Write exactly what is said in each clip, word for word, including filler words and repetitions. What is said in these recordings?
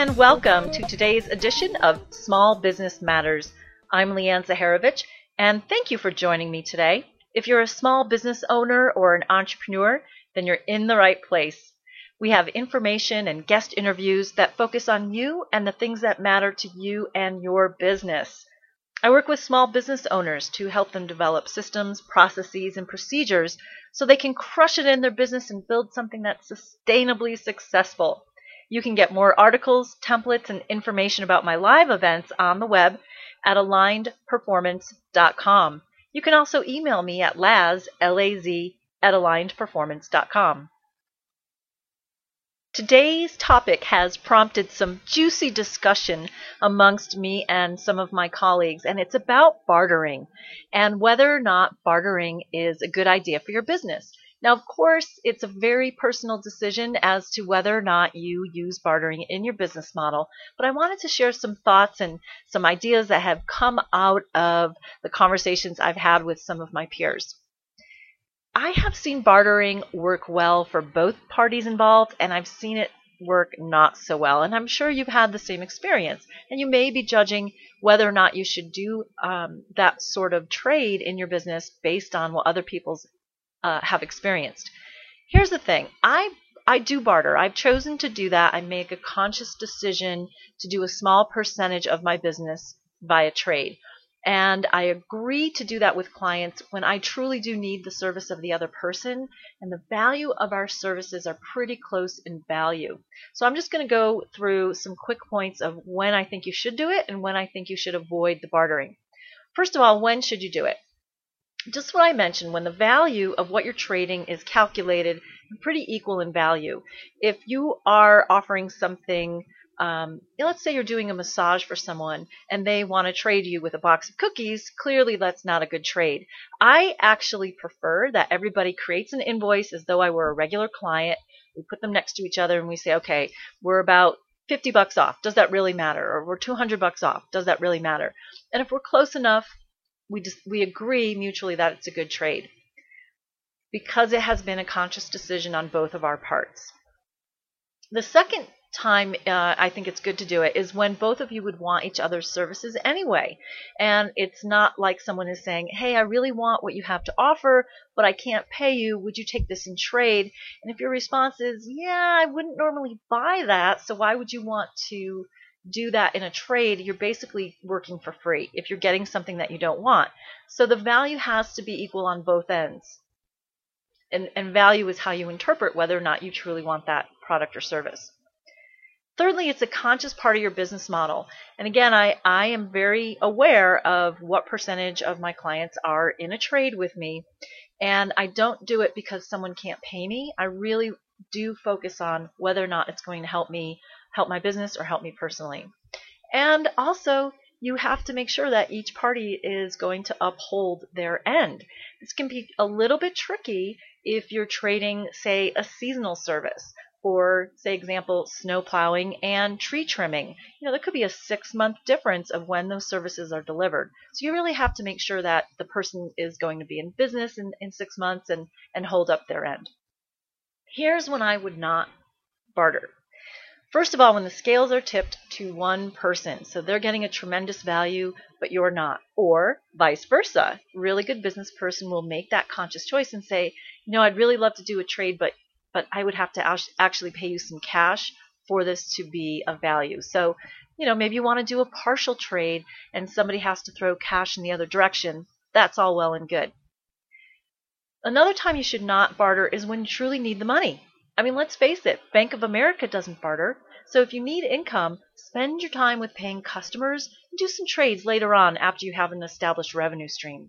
and welcome to today's edition of Small Business Matters. I'm Leanne Zaharovich, and thank you for joining me today. If you're a small business owner or an entrepreneur, then you're in the right place. We have information and guest interviews that focus on you and the things that matter to you and your business. I work with small business owners to help them develop systems, processes, and procedures so they can crush it in their business and build something that's sustainably successful. You can get more articles, templates, and information about my live events on the web at aligned performance dot com. You can also email me at laz, L A Z, at aligned performance dot com. Today's topic has prompted some juicy discussion amongst me and some of my colleagues, and it's about bartering and whether or not bartering is a good idea for your business. Now, of course, it's a very personal decision as to whether or not you use bartering in your business model, but I wanted to share some thoughts and some ideas that have come out of the conversations I've had with some of my peers. I have seen bartering work well for both parties involved, and I've seen it work not so well, and I'm sure you've had the same experience, and you may be judging whether or not you should do um, that sort of trade in your business based on what other people's Uh, have experienced. Here's the thing. I I do barter. I've chosen to do that. I make a conscious decision to do a small percentage of my business via trade. And I agree to do that with clients when I truly do need the service of the other person, and the value of our services are pretty close in value. So I'm just going to go through some quick points of when I think you should do it and when I think you should avoid the bartering. First of all, when should you do it? Just what I mentioned, when the value of what you're trading is calculated and pretty equal in value. If you are offering something, um, let's say you're doing a massage for someone and they want to trade you with a box of cookies, clearly that's not a good trade. I actually prefer that everybody creates an invoice as though I were a regular client. We put them next to each other and we say, okay, we're about fifty bucks off. Does that really matter? Or we're two hundred bucks off. Does that really matter? And if we're close enough, We just, we agree mutually that it's a good trade because it has been a conscious decision on both of our parts. The second time uh, I think it's good to do it is when both of you would want each other's services anyway. And it's not like someone is saying, hey, I really want what you have to offer, but I can't pay you. Would you take this in trade? And if your response is, yeah, I wouldn't normally buy that, so why would you want to do that in a trade? You're basically working for free if you're getting something that you don't want. So the value has to be equal on both ends. And, and value is how you interpret whether or not you truly want that product or service. Thirdly, it's a conscious part of your business model. And again, I, I am very aware of what percentage of my clients are in a trade with me. And I don't do it because someone can't pay me. I really do focus on whether or not it's going to help me help my business or help me personally. And also, you have to make sure that each party is going to uphold their end. This can be a little bit tricky if you're trading, say, a seasonal service, or, say, example, snow plowing and tree trimming. You know, there could be a six-month difference of when those services are delivered. So you really have to make sure that the person is going to be in business in, in six months and, and hold up their end. Here's when I would not barter. First of all, when the scales are tipped to one person, so they're getting a tremendous value, but you're not, or vice versa. A really good business person will make that conscious choice and say, you know, I'd really love to do a trade, but but I would have to actually pay you some cash for this to be of value. So, you know, maybe you want to do a partial trade and somebody has to throw cash in the other direction. That's all well and good. Another time you should not barter is when you truly need the money. I mean, let's face it, Bank of America doesn't barter. So if you need income, spend your time with paying customers and do some trades later on after you have an established revenue stream.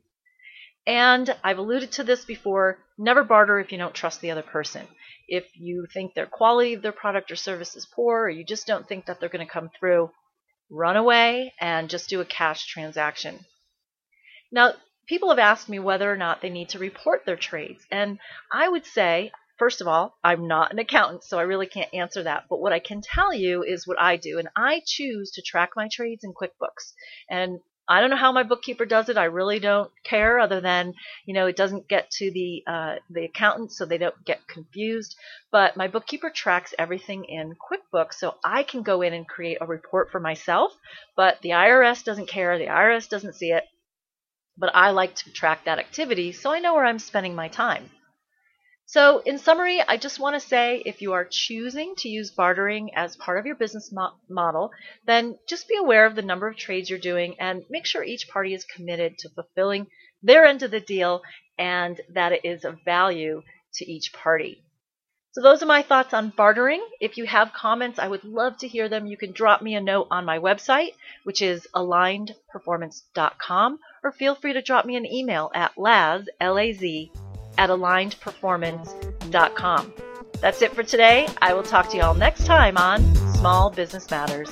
And I've alluded to this before, never barter if you don't trust the other person. If you think their quality of their product or service is poor, or you just don't think that they're going to come through, run away and just do a cash transaction. Now, people have asked me whether or not they need to report their trades. And I would say, first of all, I'm not an accountant, so I really can't answer that. But what I can tell you is what I do. And I choose to track my trades in QuickBooks. And I don't know how my bookkeeper does it. I really don't care, other than, you know, it doesn't get to the uh, the accountant, so they don't get confused. But my bookkeeper tracks everything in QuickBooks, so I can go in and create a report for myself. But the I R S doesn't care. The I R S doesn't see it. But I like to track that activity, so I know where I'm spending my time. So in summary, I just want to say, if you are choosing to use bartering as part of your business mo model, then just be aware of the number of trades you're doing and make sure each party is committed to fulfilling their end of the deal and that it is of value to each party. So those are my thoughts on bartering. If you have comments, I would love to hear them. You can drop me a note on my website, which is aligned performance dot com, or feel free to drop me an email at laz, L A Z, at aligned performance dot com. That's it for today. I will talk to you all next time on Small Business Matters.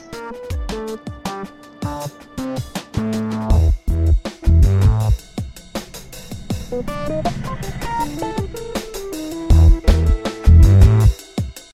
Thank you.